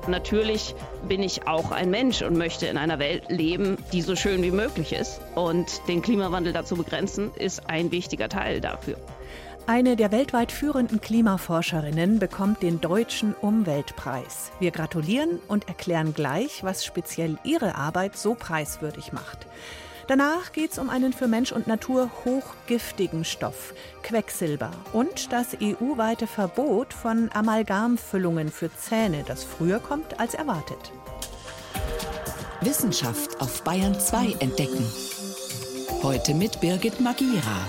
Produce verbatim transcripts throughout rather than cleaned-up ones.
Natürlich bin ich auch ein Mensch und möchte in einer Welt leben, die so schön wie möglich ist. Und den Klimawandel dazu begrenzen, ist ein wichtiger Teil dafür. Eine der weltweit führenden Klimaforscherinnen bekommt den Deutschen Umweltpreis. Wir gratulieren und erklären gleich, was speziell ihre Arbeit so preiswürdig macht. Danach geht es um einen für Mensch und Natur hochgiftigen Stoff, Quecksilber, und das E U-weite Verbot von Amalgamfüllungen für Zähne, das früher kommt als erwartet. Wissenschaft auf Bayern zwei entdecken. Heute mit Birgit Magira.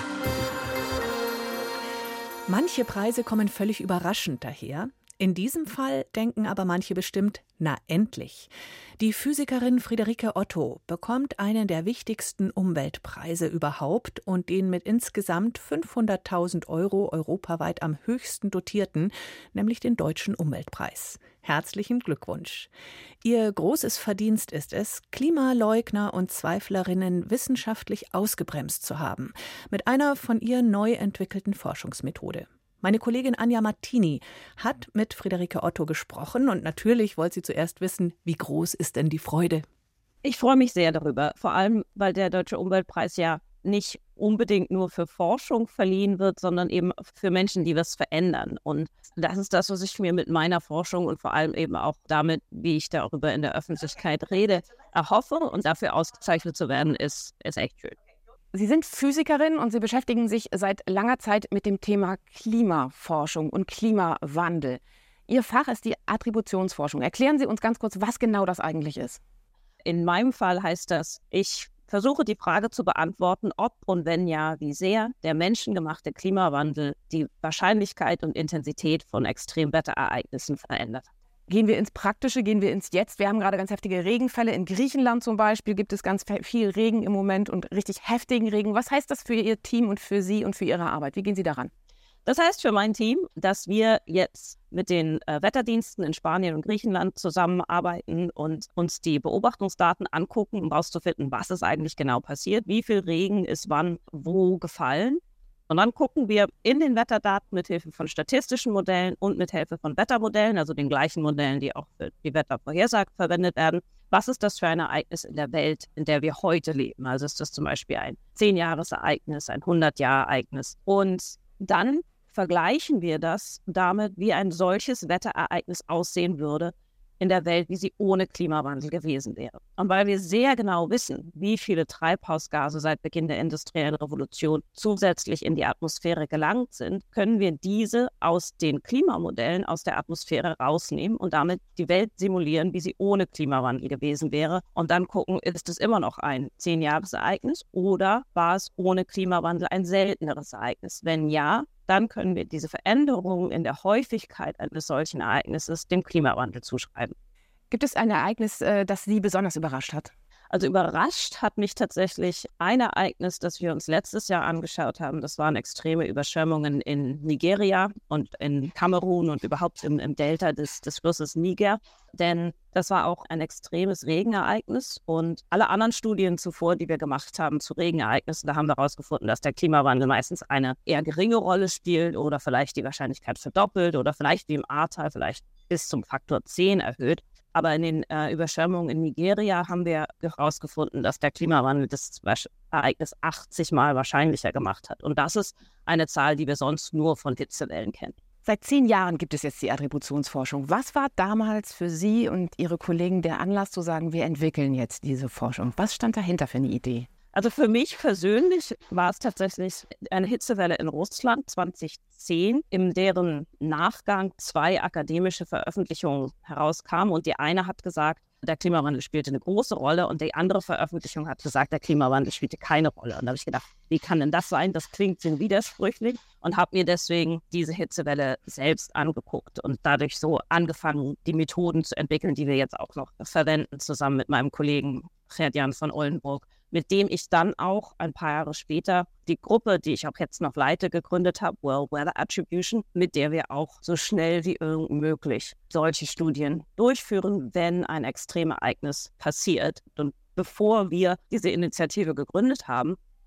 Manche Preise kommen völlig überraschend daher. In diesem Fall denken aber manche bestimmt, na endlich. Die Physikerin Friederike Otto bekommt einen der wichtigsten Umweltpreise überhaupt und den mit insgesamt fünfhunderttausend Euro europaweit am höchsten dotierten, nämlich den Deutschen Umweltpreis. Herzlichen Glückwunsch. Ihr großes Verdienst ist es, Klimaleugner und Zweiflerinnen wissenschaftlich ausgebremst zu haben, mit einer von ihr neu entwickelten Forschungsmethode. Meine Kollegin Anja Martini hat mit Friederike Otto gesprochen und natürlich wollte sie zuerst wissen, wie groß ist denn die Freude? Ich freue mich sehr darüber, vor allem, weil der Deutsche Umweltpreis ja nicht unbedingt nur für Forschung verliehen wird, sondern eben für Menschen, die was verändern. Und das ist das, was ich mir mit meiner Forschung und vor allem eben auch damit, wie ich darüber in der Öffentlichkeit rede, erhoffe. Und dafür ausgezeichnet zu werden, ist, ist echt schön. Sie sind Physikerin und Sie beschäftigen sich seit langer Zeit mit dem Thema Klimaforschung und Klimawandel. Ihr Fach ist die Attributionsforschung. Erklären Sie uns ganz kurz, was genau das eigentlich ist. In meinem Fall heißt das, ich versuche die Frage zu beantworten, ob und wenn ja, wie sehr der menschengemachte Klimawandel die Wahrscheinlichkeit und Intensität von Extremwetterereignissen verändert. Gehen wir ins Praktische, gehen wir ins Jetzt. Wir haben gerade ganz heftige Regenfälle. In Griechenland zum Beispiel gibt es ganz viel Regen im Moment und richtig heftigen Regen. Was heißt das für Ihr Team und für Sie und für Ihre Arbeit? Wie gehen Sie daran? Das heißt für mein Team, dass wir jetzt mit den äh, Wetterdiensten in Spanien und Griechenland zusammenarbeiten und uns die Beobachtungsdaten angucken, um herauszufinden, was ist eigentlich genau passiert, wie viel Regen ist wann wo gefallen. Und dann gucken wir in den Wetterdaten mit Hilfe von statistischen Modellen und mit Hilfe von Wettermodellen, also den gleichen Modellen, die auch für die Wettervorhersage verwendet werden, was ist das für ein Ereignis in der Welt, in der wir heute leben. Also ist das zum Beispiel ein zehn-Jahres-Ereignis, ein hundert-Jahr-Ereignis. Und dann vergleichen wir das damit, wie ein solches Wetterereignis aussehen würde in der Welt, wie sie ohne Klimawandel gewesen wäre. Und weil wir sehr genau wissen, wie viele Treibhausgase seit Beginn der industriellen Revolution zusätzlich in die Atmosphäre gelangt sind, können wir diese aus den Klimamodellen aus der Atmosphäre rausnehmen und damit die Welt simulieren, wie sie ohne Klimawandel gewesen wäre. Und dann gucken, ist es immer noch ein zehn-Jahres-Ereignis oder war es ohne Klimawandel ein selteneres Ereignis? Wenn ja, dann können wir diese Veränderungen in der Häufigkeit eines solchen Ereignisses dem Klimawandel zuschreiben. Gibt es ein Ereignis, das Sie besonders überrascht hat? Also überrascht hat mich tatsächlich ein Ereignis, das wir uns letztes Jahr angeschaut haben. Das waren extreme Überschwemmungen in Nigeria und in Kamerun und überhaupt im, im Delta des, des Flusses Niger. Denn das war auch ein extremes Regenereignis. Und alle anderen Studien zuvor, die wir gemacht haben zu Regenereignissen, da haben wir herausgefunden, dass der Klimawandel meistens eine eher geringe Rolle spielt oder vielleicht die Wahrscheinlichkeit verdoppelt oder vielleicht wie im Ahrtal vielleicht bis zum Faktor zehn erhöht. Aber in den äh, Überschwemmungen in Nigeria haben wir herausgefunden, dass der Klimawandel das Ereignis achtzig Mal wahrscheinlicher gemacht hat. Und das ist eine Zahl, die wir sonst nur von Hitzewellen kennen. Seit zehn Jahren gibt es jetzt die Attributionsforschung. Was war damals für Sie und Ihre Kollegen der Anlass zu sagen, wir entwickeln jetzt diese Forschung? Was stand dahinter für eine Idee? Also für mich persönlich war es tatsächlich eine Hitzewelle in Russland zwanzig zehn, in deren Nachgang zwei akademische Veröffentlichungen herauskamen. Und die eine hat gesagt, der Klimawandel spielte eine große Rolle und die andere Veröffentlichung hat gesagt, der Klimawandel spielte keine Rolle. Und da habe ich gedacht, wie kann denn das sein? Das klingt so widersprüchlich und habe mir deswegen diese Hitzewelle selbst angeguckt und dadurch so angefangen, die Methoden zu entwickeln, die wir jetzt auch noch verwenden, zusammen mit meinem Kollegen Gert-Jan von Ollenburg, mit dem ich dann auch ein paar Jahre später die Gruppe, die ich auch jetzt noch leite, gegründet habe, World Weather Attribution, mit der wir auch so schnell wie irgend möglich solche Studien durchführen, wenn ein Extremereignis passiert. Und bevor wir diese Initiative gegründet haben,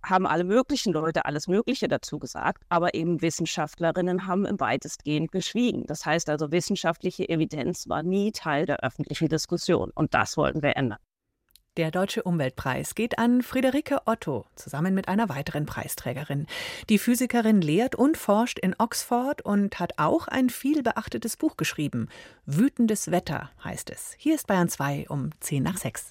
haben alle möglichen Leute alles Mögliche dazu gesagt, aber eben Wissenschaftlerinnen haben im weitestgehend geschwiegen. Das heißt also, wissenschaftliche Evidenz war nie Teil der öffentlichen Diskussion und das wollten wir ändern. Der Deutsche Umweltpreis geht an Friederike Otto, zusammen mit einer weiteren Preisträgerin. Die Physikerin lehrt und forscht in Oxford und hat auch ein viel beachtetes Buch geschrieben. Wütendes Wetter heißt es. Hier ist Bayern zwei um zehn nach sechs.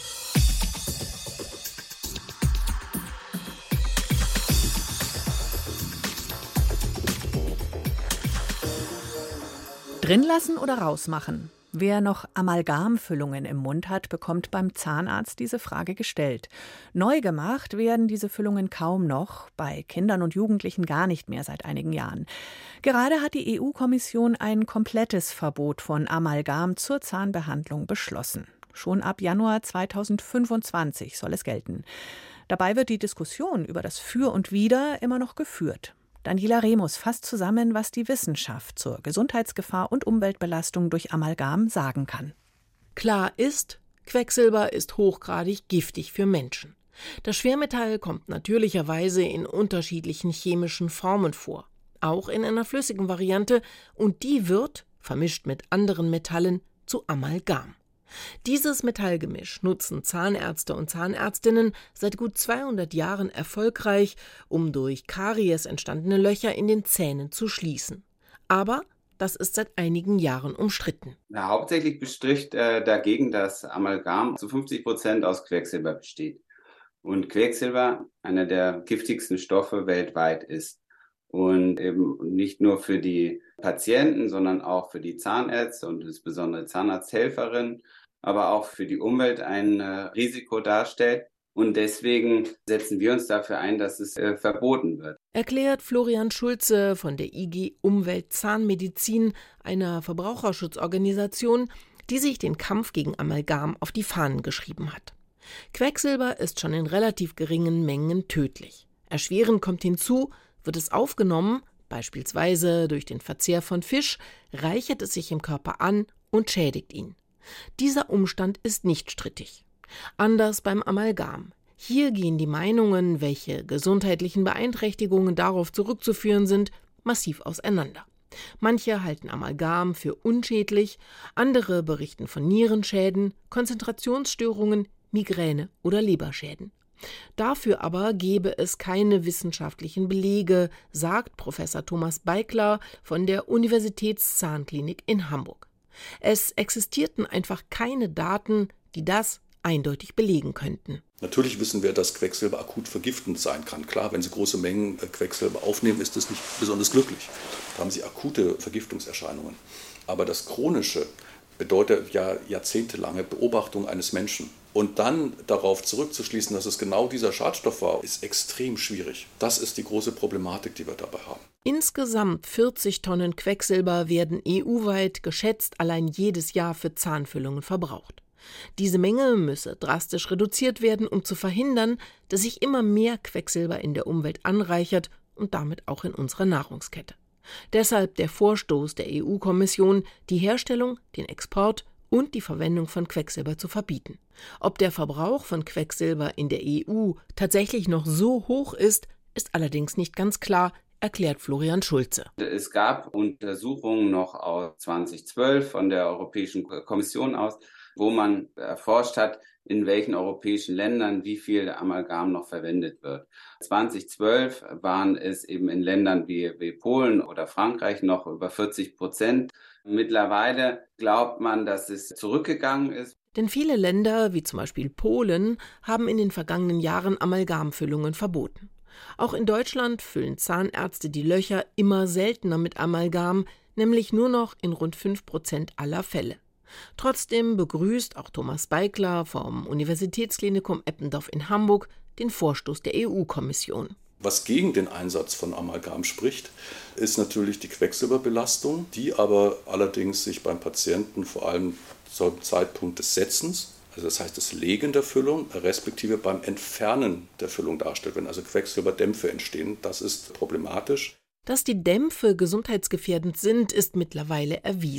Drin lassen oder rausmachen? Wer noch Amalgamfüllungen im Mund hat, bekommt beim Zahnarzt diese Frage gestellt. Neu gemacht werden diese Füllungen kaum noch, bei Kindern und Jugendlichen gar nicht mehr seit einigen Jahren. Gerade hat die E U-Kommission ein komplettes Verbot von Amalgam zur Zahnbehandlung beschlossen. Schon ab Januar zweitausendfünfundzwanzig soll es gelten. Dabei wird die Diskussion über das Für und Wider immer noch geführt. Daniela Remus fasst zusammen, was die Wissenschaft zur Gesundheitsgefahr und Umweltbelastung durch Amalgam sagen kann. Klar ist, Quecksilber ist hochgradig giftig für Menschen. Das Schwermetall kommt natürlicherweise in unterschiedlichen chemischen Formen vor, auch in einer flüssigen Variante, und die wird, vermischt mit anderen Metallen, zu Amalgam. Dieses Metallgemisch nutzen Zahnärzte und Zahnärztinnen seit gut zweihundert Jahren erfolgreich, um durch Karies entstandene Löcher in den Zähnen zu schließen. Aber das ist seit einigen Jahren umstritten. Ja, hauptsächlich bestricht äh, dagegen, dass Amalgam zu fünfzig Prozent aus Quecksilber besteht. Und Quecksilber einer der giftigsten Stoffe weltweit ist. Und eben nicht nur für die Patienten, sondern auch für die Zahnärzte und insbesondere Zahnarzthelferinnen, aber auch für die Umwelt ein äh, Risiko darstellt. Und deswegen setzen wir uns dafür ein, dass es äh, verboten wird. Erklärt Florian Schulze von der I G Umwelt Zahnmedizin, einer Verbraucherschutzorganisation, die sich den Kampf gegen Amalgam auf die Fahnen geschrieben hat. Quecksilber ist schon in relativ geringen Mengen tödlich. Erschwerend kommt hinzu, wird es aufgenommen, beispielsweise durch den Verzehr von Fisch, reichert es sich im Körper an und schädigt ihn. Dieser Umstand ist nicht strittig. Anders beim Amalgam. Hier gehen die Meinungen, welche gesundheitlichen Beeinträchtigungen darauf zurückzuführen sind, massiv auseinander. Manche halten Amalgam für unschädlich, andere berichten von Nierenschäden, Konzentrationsstörungen, Migräne oder Leberschäden. Dafür aber gebe es keine wissenschaftlichen Belege, sagt Professor Thomas Beikler von der Universitätszahnklinik in Hamburg. Es existierten einfach keine Daten, die das eindeutig belegen könnten. Natürlich wissen wir, dass Quecksilber akut vergiftend sein kann. Klar, wenn Sie große Mengen Quecksilber aufnehmen, ist das nicht besonders glücklich. Da haben Sie akute Vergiftungserscheinungen. Aber das Chronische bedeutet ja jahrzehntelange Beobachtung eines Menschen. Und dann darauf zurückzuschließen, dass es genau dieser Schadstoff war, ist extrem schwierig. Das ist die große Problematik, die wir dabei haben. Insgesamt vierzig Tonnen Quecksilber werden E U-weit geschätzt allein jedes Jahr für Zahnfüllungen verbraucht. Diese Menge müsse drastisch reduziert werden, um zu verhindern, dass sich immer mehr Quecksilber in der Umwelt anreichert und damit auch in unserer Nahrungskette. Deshalb der Vorstoß der E U-Kommission, die Herstellung, den Export und die Verwendung von Quecksilber zu verbieten. Ob der Verbrauch von Quecksilber in der E U tatsächlich noch so hoch ist, ist allerdings nicht ganz klar, erklärt Florian Schulze. Es gab Untersuchungen noch aus zweitausendzwölf von der Europäischen Kommission aus, wo man erforscht hat, in welchen europäischen Ländern wie viel Amalgam noch verwendet wird. zweitausendzwölf waren es eben in Ländern wie, wie Polen oder Frankreich noch über vierzig Prozent. Mittlerweile glaubt man, dass es zurückgegangen ist. Denn viele Länder, wie zum Beispiel Polen, haben in den vergangenen Jahren Amalgamfüllungen verboten. Auch in Deutschland füllen Zahnärzte die Löcher immer seltener mit Amalgam, nämlich nur noch in rund fünf Prozent aller Fälle. Trotzdem begrüßt auch Thomas Beikler vom Universitätsklinikum Eppendorf in Hamburg den Vorstoß der E U-Kommission. Was gegen den Einsatz von Amalgam spricht, ist natürlich die Quecksilberbelastung, die aber allerdings sich beim Patienten vor allem zum Zeitpunkt des Setzens, also das heißt das Legen der Füllung, respektive beim Entfernen der Füllung darstellt, wenn also Quecksilberdämpfe entstehen. Das ist problematisch. Dass die Dämpfe gesundheitsgefährdend sind, ist mittlerweile erwiesen.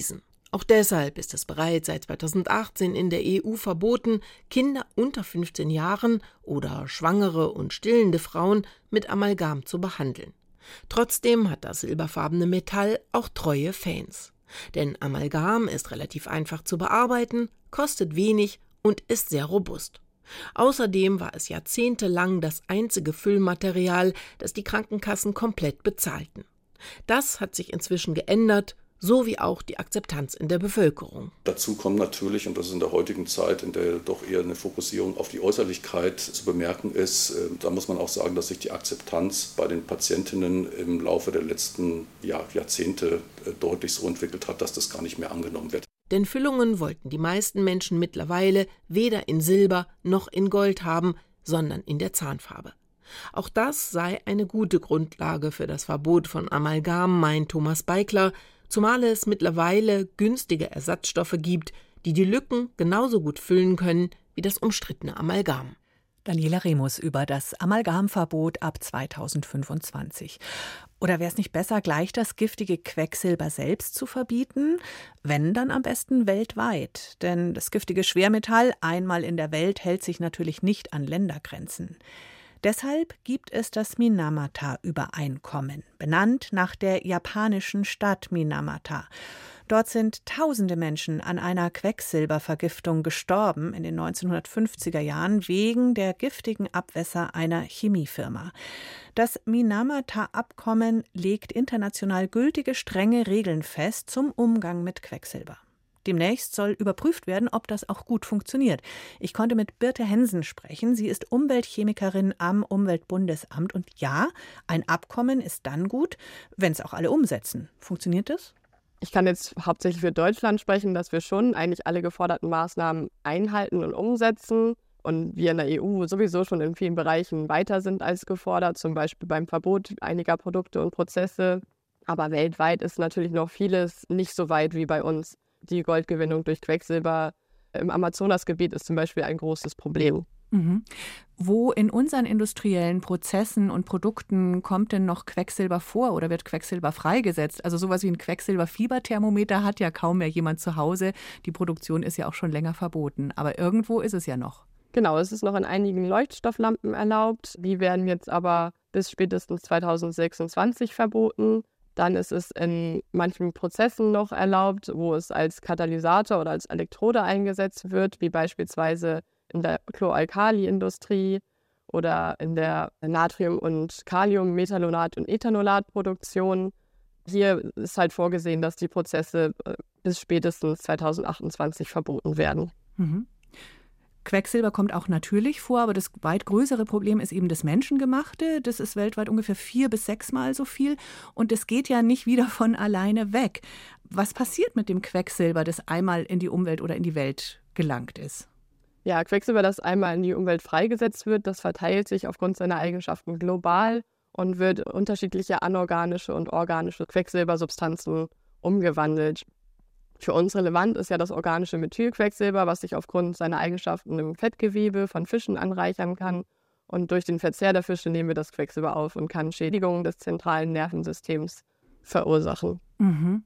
Auch deshalb ist es bereits seit zweitausendachtzehn in der E U verboten, Kinder unter fünfzehn Jahren oder schwangere und stillende Frauen mit Amalgam zu behandeln. Trotzdem hat das silberfarbene Metall auch treue Fans. Denn Amalgam ist relativ einfach zu bearbeiten, kostet wenig und ist sehr robust. Außerdem war es jahrzehntelang das einzige Füllmaterial, das die Krankenkassen komplett bezahlten. Das hat sich inzwischen geändert, so wie auch die Akzeptanz in der Bevölkerung. Dazu kommt natürlich, und das ist in der heutigen Zeit, in der doch eher eine Fokussierung auf die Äußerlichkeit zu bemerken ist, äh, da muss man auch sagen, dass sich die Akzeptanz bei den Patientinnen im Laufe der letzten Jahr, Jahrzehnte äh, deutlich so entwickelt hat, dass das gar nicht mehr angenommen wird. Denn Füllungen wollten die meisten Menschen mittlerweile weder in Silber noch in Gold haben, sondern in der Zahnfarbe. Auch das sei eine gute Grundlage für das Verbot von Amalgam, meint Thomas Beikler, zumal es mittlerweile günstige Ersatzstoffe gibt, die die Lücken genauso gut füllen können wie das umstrittene Amalgam. Daniela Remus über das Amalgamverbot ab zweitausendfünfundzwanzig. Oder wäre es nicht besser, gleich das giftige Quecksilber selbst zu verbieten? Wenn, dann am besten weltweit. Denn das giftige Schwermetall einmal in der Welt hält sich natürlich nicht an Ländergrenzen. Deshalb gibt es das Minamata-Übereinkommen, benannt nach der japanischen Stadt Minamata. Dort sind tausende Menschen an einer Quecksilbervergiftung gestorben in den neunzehnhundertfünfziger Jahren wegen der giftigen Abwässer einer Chemiefirma. Das Minamata-Abkommen legt international gültige strenge Regeln fest zum Umgang mit Quecksilber. Demnächst soll überprüft werden, ob das auch gut funktioniert. Ich konnte mit Birte Hensen sprechen. Sie ist Umweltchemikerin am Umweltbundesamt. Und ja, ein Abkommen ist dann gut, wenn es auch alle umsetzen. Funktioniert das? Ich kann jetzt hauptsächlich für Deutschland sprechen, dass wir schon eigentlich alle geforderten Maßnahmen einhalten und umsetzen. Und wir in der E U sowieso schon in vielen Bereichen weiter sind als gefordert, zum Beispiel beim Verbot einiger Produkte und Prozesse. Aber weltweit ist natürlich noch vieles nicht so weit wie bei uns. Die Goldgewinnung durch Quecksilber im Amazonasgebiet ist zum Beispiel ein großes Problem. Mhm. Wo in unseren industriellen Prozessen und Produkten kommt denn noch Quecksilber vor oder wird Quecksilber freigesetzt? Also sowas wie ein Quecksilberfieberthermometer hat ja kaum mehr jemand zu Hause. Die Produktion ist ja auch schon länger verboten. Aber irgendwo ist es ja noch. Genau, es ist noch in einigen Leuchtstofflampen erlaubt. Die werden jetzt aber bis spätestens zweitausendsechsundzwanzig verboten. Dann ist es in manchen Prozessen noch erlaubt, wo es als Katalysator oder als Elektrode eingesetzt wird, wie beispielsweise in der Chloralkali-Industrie oder in der Natrium- und Kalium-Methanolat- und Ethanolatproduktion. Hier ist halt vorgesehen, dass die Prozesse bis spätestens zweitausendachtundzwanzig verboten werden. Mhm. Quecksilber kommt auch natürlich vor, aber das weit größere Problem ist eben das Menschengemachte. Das ist weltweit ungefähr vier- bis sechsmal so viel. Und es geht ja nicht wieder von alleine weg. Was passiert mit dem Quecksilber, das einmal in die Umwelt oder in die Welt gelangt ist? Ja, Quecksilber, das einmal in die Umwelt freigesetzt wird, das verteilt sich aufgrund seiner Eigenschaften global und wird unterschiedliche anorganische und organische Quecksilbersubstanzen umgewandelt. Für uns relevant ist ja das organische Methylquecksilber, was sich aufgrund seiner Eigenschaften im Fettgewebe von Fischen anreichern kann. Und durch den Verzehr der Fische nehmen wir das Quecksilber auf und kann Schädigungen des zentralen Nervensystems verursachen. Mhm.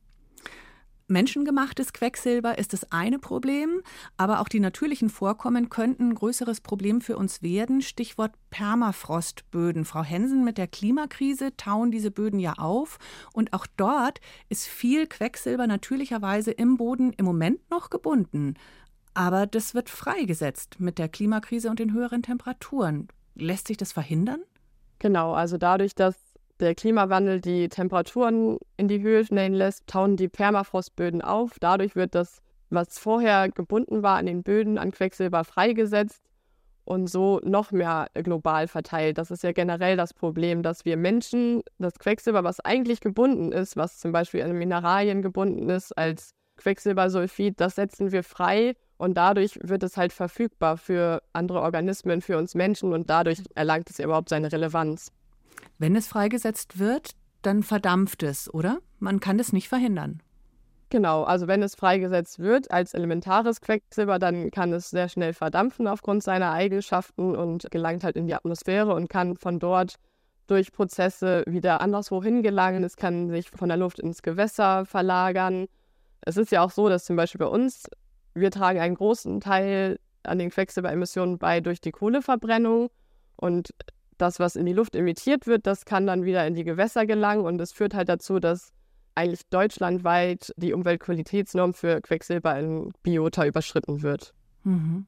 Menschengemachtes Quecksilber ist das eine Problem, aber auch die natürlichen Vorkommen könnten ein größeres Problem für uns werden. Stichwort Permafrostböden. Frau Hensen, mit der Klimakrise tauen diese Böden ja auf und auch dort ist viel Quecksilber natürlicherweise im Boden im Moment noch gebunden. Aber das wird freigesetzt mit der Klimakrise und den höheren Temperaturen. Lässt sich das verhindern? Genau, also dadurch, dass der Klimawandel die Temperaturen in die Höhe schnellen lässt, tauen die Permafrostböden auf. Dadurch wird das, was vorher gebunden war an den Böden, an Quecksilber freigesetzt und so noch mehr global verteilt. Das ist ja generell das Problem, dass wir Menschen das Quecksilber, was eigentlich gebunden ist, was zum Beispiel an Mineralien gebunden ist, als Quecksilbersulfid, das setzen wir frei und dadurch wird es halt verfügbar für andere Organismen, für uns Menschen und dadurch erlangt es ja überhaupt seine Relevanz. Wenn es freigesetzt wird, dann verdampft es, oder? Man kann das nicht verhindern. Genau, also wenn es freigesetzt wird als elementares Quecksilber, dann kann es sehr schnell verdampfen aufgrund seiner Eigenschaften und gelangt halt in die Atmosphäre und kann von dort durch Prozesse wieder anderswo hingelangen. Es kann sich von der Luft ins Gewässer verlagern. es ist ja auch so, dass zum Beispiel bei uns, wir tragen einen großen Teil an den Quecksilberemissionen bei durch die Kohleverbrennung. Und das, was in die Luft emittiert wird, das kann dann wieder in die Gewässer gelangen. Und das führt halt dazu, dass eigentlich deutschlandweit die Umweltqualitätsnorm für Quecksilber in Biota überschritten wird. Mhm.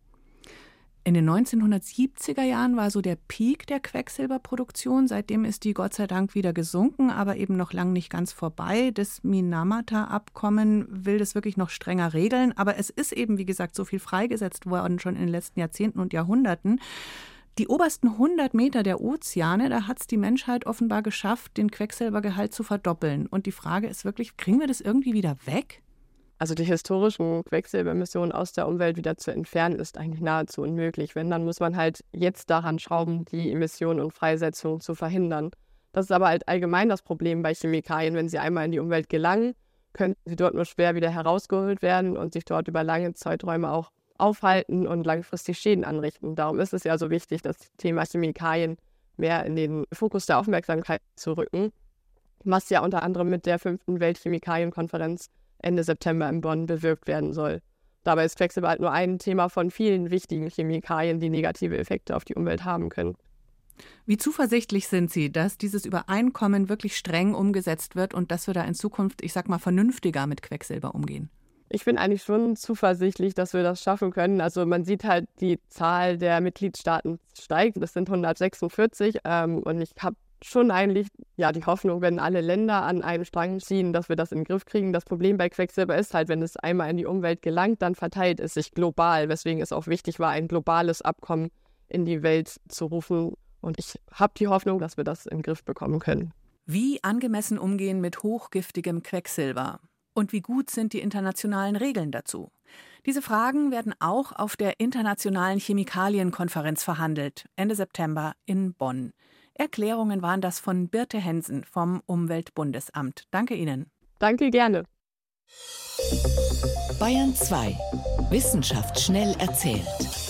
In den neunzehnhundertsiebziger Jahren war so der Peak der Quecksilberproduktion. Seitdem ist die Gott sei Dank wieder gesunken, aber eben noch lang nicht ganz vorbei. Das Minamata-Abkommen will das wirklich noch strenger regeln. Aber es ist eben, wie gesagt, so viel freigesetzt worden schon in den letzten Jahrzehnten und Jahrhunderten. Die obersten hundert Meter der Ozeane, da hat es die Menschheit offenbar geschafft, den Quecksilbergehalt zu verdoppeln. Und die Frage ist wirklich, kriegen wir das irgendwie wieder weg? Also die historischen Quecksilberemissionen aus der Umwelt wieder zu entfernen, ist eigentlich nahezu unmöglich. Wenn, dann muss man halt jetzt daran schrauben, die Emissionen und Freisetzung zu verhindern. Das ist aber halt allgemein das Problem bei Chemikalien. Wenn sie einmal in die Umwelt gelangen, können sie dort nur schwer wieder herausgeholt werden und sich dort über lange Zeiträume auch aufhalten und langfristig Schäden anrichten. Darum ist es ja so wichtig, das Thema Chemikalien mehr in den Fokus der Aufmerksamkeit zu rücken, was ja unter anderem mit der fünften Weltchemikalienkonferenz Ende September in Bonn bewirkt werden soll. Dabei ist Quecksilber halt nur ein Thema von vielen wichtigen Chemikalien, die negative Effekte auf die Umwelt haben können. Wie zuversichtlich sind Sie, dass dieses Übereinkommen wirklich streng umgesetzt wird und dass wir da in Zukunft, ich sag mal, vernünftiger mit Quecksilber umgehen? Ich bin eigentlich schon zuversichtlich, dass wir das schaffen können. Also man sieht halt, die Zahl der Mitgliedstaaten steigt. Das sind hundertsechsundvierzig. Ähm, und ich habe schon eigentlich ja die Hoffnung, wenn alle Länder an einen Strang ziehen, dass wir das in den Griff kriegen. Das Problem bei Quecksilber ist halt, wenn es einmal in die Umwelt gelangt, dann verteilt es sich global, weswegen es auch wichtig war, ein globales Abkommen in die Welt zu rufen. Und ich habe die Hoffnung, dass wir das in den Griff bekommen können. Wie angemessen umgehen mit hochgiftigem Quecksilber? Und wie gut sind die internationalen Regeln dazu? Diese Fragen werden auch auf der Internationalen Chemikalienkonferenz verhandelt, Ende September in Bonn. Erklärungen waren das von Birte Hensen vom Umweltbundesamt. Danke Ihnen. Danke, gerne. Bayern zwei. Wissenschaft schnell erzählt.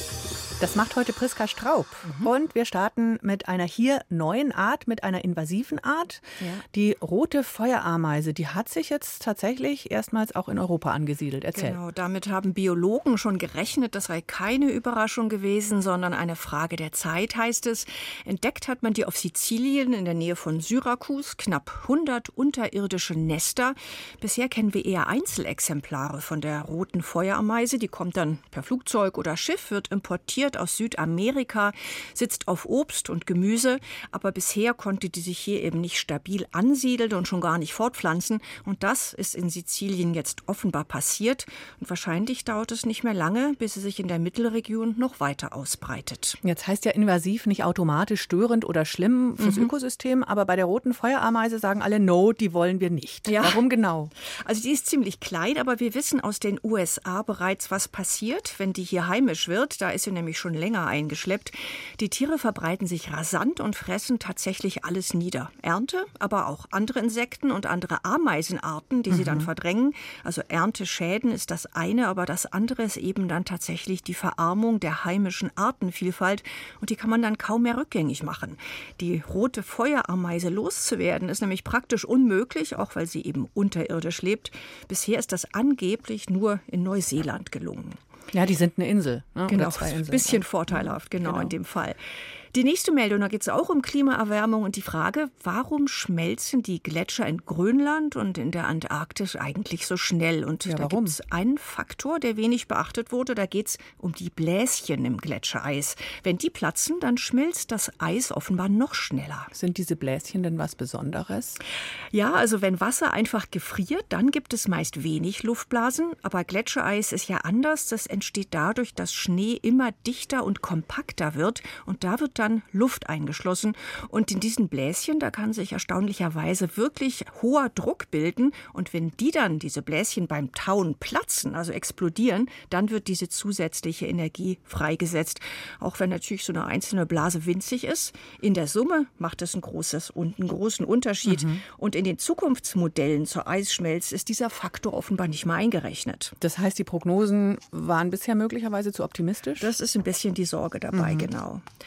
Das macht heute Priska Straub. Mhm. Und wir starten mit einer hier neuen Art, mit einer invasiven Art. Ja. Die rote Feuerameise, die hat sich jetzt tatsächlich erstmals auch in Europa angesiedelt. Erzähl. Genau, damit haben Biologen schon gerechnet. Das sei keine Überraschung gewesen, sondern eine Frage der Zeit, heißt es. Entdeckt hat man die auf Sizilien in der Nähe von Syrakus. Knapp hundert unterirdische Nester. Bisher kennen wir eher Einzelexemplare von der roten Feuerameise. Die kommt dann per Flugzeug oder Schiff, wird importiert aus Südamerika, sitzt auf Obst und Gemüse, aber bisher konnte die sich hier eben nicht stabil ansiedeln und schon gar nicht fortpflanzen. Und das ist in Sizilien jetzt offenbar passiert. Und wahrscheinlich dauert es nicht mehr lange, bis sie sich in der Mittelregion noch weiter ausbreitet. Jetzt heißt ja invasiv nicht automatisch störend oder schlimm fürs mhm. Ökosystem, aber bei der roten Feuerameise sagen alle, no, die wollen wir nicht. Ja. Warum genau? Also die ist ziemlich klein, aber wir wissen aus den U S A bereits, was passiert, wenn die hier heimisch wird. Da ist sie nämlich schon länger eingeschleppt. Die Tiere verbreiten sich rasant und fressen tatsächlich alles nieder. Ernte, aber auch andere Insekten und andere Ameisenarten, die mhm. sie dann verdrängen. Also Ernteschäden ist das eine, aber das andere ist eben dann tatsächlich die Verarmung der heimischen Artenvielfalt. Und die kann man dann kaum mehr rückgängig machen. Die rote Feuerameise loszuwerden ist nämlich praktisch unmöglich, auch weil sie eben unterirdisch lebt. Bisher ist das angeblich nur in Neuseeland gelungen. Ja, die sind eine Insel. Ne? Genau, ein bisschen vorteilhaft, genau, genau in dem Fall. Die nächste Meldung, da geht es auch um Klimaerwärmung und die Frage, warum schmelzen die Gletscher in Grönland und in der Antarktis eigentlich so schnell? Und ja, da gibt es einen Faktor, der wenig beachtet wurde, da geht es um die Bläschen im Gletschereis. Wenn die platzen, dann schmilzt das Eis offenbar noch schneller. Sind diese Bläschen denn was Besonderes? Ja, also wenn Wasser einfach gefriert, dann gibt es meist wenig Luftblasen, aber Gletschereis ist ja anders. Das entsteht dadurch, dass Schnee immer dichter und kompakter wird und da wird dann Luft eingeschlossen. Und in diesen Bläschen, da kann sich erstaunlicherweise wirklich hoher Druck bilden. Und wenn die dann, diese Bläschen beim Tauen platzen, also explodieren, dann wird diese zusätzliche Energie freigesetzt. Auch wenn natürlich so eine einzelne Blase winzig ist. In der Summe macht es einen, großes, einen großen Unterschied. Mhm. Und in den Zukunftsmodellen zur Eisschmelze ist dieser Faktor offenbar nicht mal eingerechnet. Das heißt, die Prognosen waren bisher möglicherweise zu optimistisch? Das ist ein bisschen die Sorge dabei, mhm. genau. Und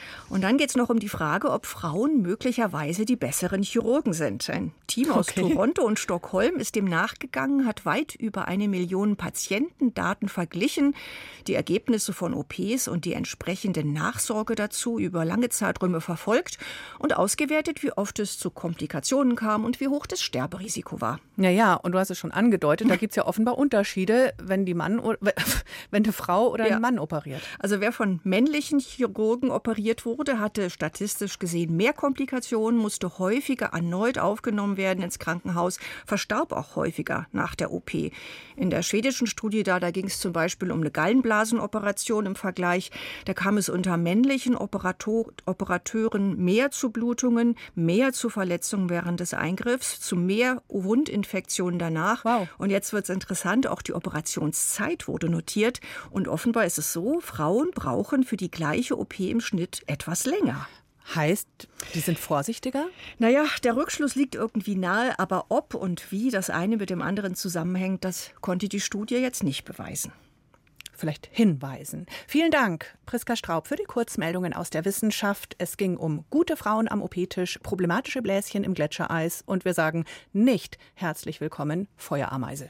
Und dann geht es noch um die Frage, ob Frauen möglicherweise die besseren Chirurgen sind. Ein Team aus Okay. Toronto und Stockholm ist dem nachgegangen, hat weit über eine Million Patientendaten verglichen, die Ergebnisse von O Ps und die entsprechende Nachsorge dazu über lange Zeiträume verfolgt und ausgewertet, wie oft es zu Komplikationen kam und wie hoch das Sterberisiko war. Ja, ja, und du hast es schon angedeutet, da gibt es ja offenbar Unterschiede, wenn die Mann oder, wenn eine Frau oder Ja. ein Mann operiert. Also wer von männlichen Chirurgen operiert wurde, hatte statistisch gesehen mehr Komplikationen, musste häufiger erneut aufgenommen werden ins Krankenhaus, verstarb auch häufiger nach der O P. In der schwedischen Studie da, da ging es zum Beispiel um eine Gallenblasenoperation im Vergleich. Da kam es unter männlichen Operator, Operateuren mehr zu Blutungen, mehr zu Verletzungen während des Eingriffs, zu mehr Wundinfektionen danach. Wow. Und jetzt wird es interessant, auch die Operationszeit wurde notiert. Und offenbar ist es so, Frauen brauchen für die gleiche O P im Schnitt etwas länger. Heißt, die sind vorsichtiger? Naja, der Rückschluss liegt irgendwie nahe, aber ob und wie das eine mit dem anderen zusammenhängt, das konnte die Studie jetzt nicht beweisen. Vielleicht hinweisen. Vielen Dank, Priska Straub, für die Kurzmeldungen aus der Wissenschaft. Es ging um gute Frauen am O P-Tisch, problematische Bläschen im Gletschereis und wir sagen nicht herzlich willkommen, Feuerameise.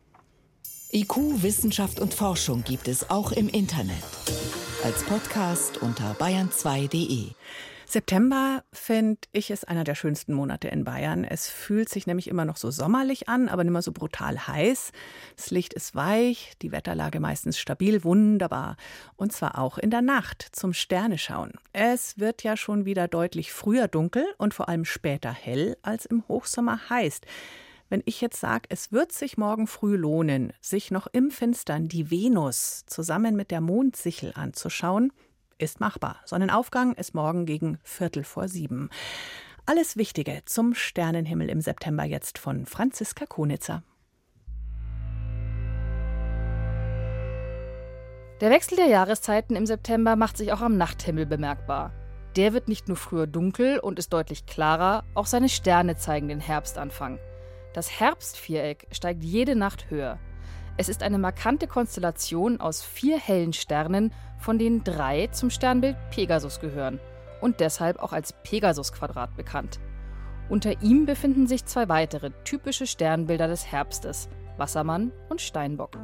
I Q, Wissenschaft und Forschung gibt es auch im Internet. Als Podcast unter bayern zwei punkt de. September, finde ich, ist einer der schönsten Monate in Bayern. Es fühlt sich nämlich immer noch so sommerlich an, aber nicht mehr so brutal heiß. Das Licht ist weich, die Wetterlage meistens stabil, wunderbar. Und zwar auch in der Nacht zum Sterneschauen. Es wird ja schon wieder deutlich früher dunkel und vor allem später hell, als im Hochsommer heißt. Wenn ich jetzt sage, es wird sich morgen früh lohnen, sich noch im Finstern die Venus zusammen mit der Mondsichel anzuschauen, ist machbar. Sonnenaufgang ist morgen gegen Viertel vor sieben. Alles Wichtige zum Sternenhimmel im September jetzt von Franziska Konitzer. Der Wechsel der Jahreszeiten im September macht sich auch am Nachthimmel bemerkbar. Der wird nicht nur früher dunkel und ist deutlich klarer, auch seine Sterne zeigen den Herbstanfang. Das Herbstviereck steigt jede Nacht höher. Es ist eine markante Konstellation aus vier hellen Sternen, von denen drei zum Sternbild Pegasus gehören und deshalb auch als Pegasus-Quadrat bekannt. Unter ihm befinden sich zwei weitere typische Sternbilder des Herbstes, Wassermann und Steinbock.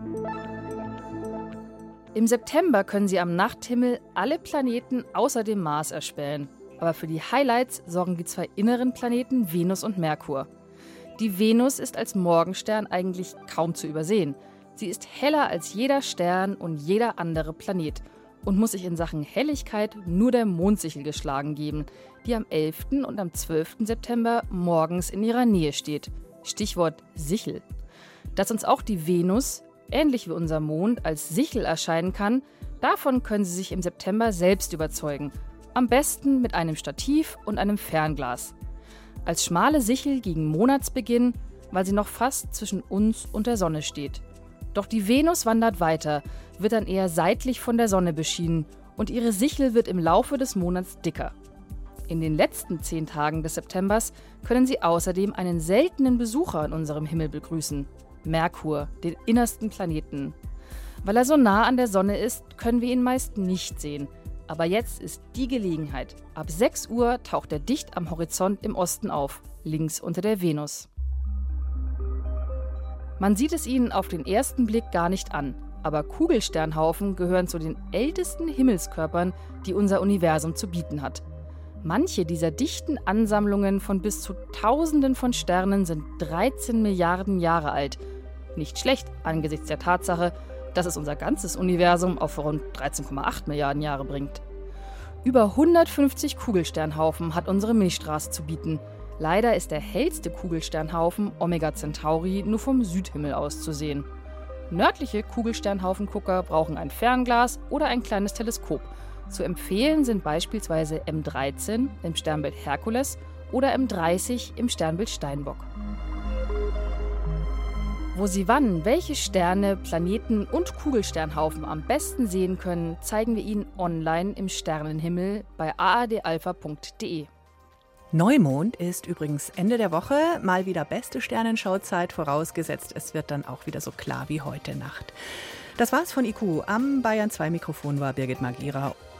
Im September können Sie am Nachthimmel alle Planeten außer dem Mars erspähen. Aber für die Highlights sorgen die zwei inneren Planeten Venus und Merkur. Die Venus ist als Morgenstern eigentlich kaum zu übersehen. Sie ist heller als jeder Stern und jeder andere Planet und muss sich in Sachen Helligkeit nur der Mondsichel geschlagen geben, die am elften und am zwölften September morgens in ihrer Nähe steht. Stichwort Sichel. Dass uns auch die Venus, ähnlich wie unser Mond, als Sichel erscheinen kann, davon können Sie sich im September selbst überzeugen. Am besten mit einem Stativ und einem Fernglas. Als schmale Sichel gegen Monatsbeginn, weil sie noch fast zwischen uns und der Sonne steht. Doch die Venus wandert weiter, wird dann eher seitlich von der Sonne beschienen und ihre Sichel wird im Laufe des Monats dicker. In den letzten zehn Tagen des Septembers können Sie außerdem einen seltenen Besucher in unserem Himmel begrüßen: Merkur, den innersten Planeten. Weil er so nah an der Sonne ist, können wir ihn meist nicht sehen. Aber jetzt ist die Gelegenheit. Ab sechs Uhr taucht er dicht am Horizont im Osten auf, links unter der Venus. Man sieht es ihnen auf den ersten Blick gar nicht an, aber Kugelsternhaufen gehören zu den ältesten Himmelskörpern, die unser Universum zu bieten hat. Manche dieser dichten Ansammlungen von bis zu Tausenden von Sternen sind dreizehn Milliarden Jahre alt. Nicht schlecht angesichts der Tatsache, dass es unser ganzes Universum auf rund dreizehn Komma acht Milliarden Jahre bringt. Über hundertfünfzig Kugelsternhaufen hat unsere Milchstraße zu bieten. Leider ist der hellste Kugelsternhaufen, Omega Centauri, nur vom Südhimmel aus zu sehen. Nördliche Kugelsternhaufengucker brauchen ein Fernglas oder ein kleines Teleskop. Zu empfehlen sind beispielsweise M dreizehn im Sternbild Herkules oder M dreißig im Sternbild Steinbock. Wo Sie wann welche Sterne, Planeten und Kugelsternhaufen am besten sehen können, zeigen wir Ihnen online im Sternenhimmel bei a a d alpha punkt de. Neumond ist übrigens Ende der Woche, mal wieder beste Sternenschauzeit, vorausgesetzt, es wird dann auch wieder so klar wie heute Nacht. Das war's von I Q. Am Bayern zwei Mikrofon war Birgit Magira.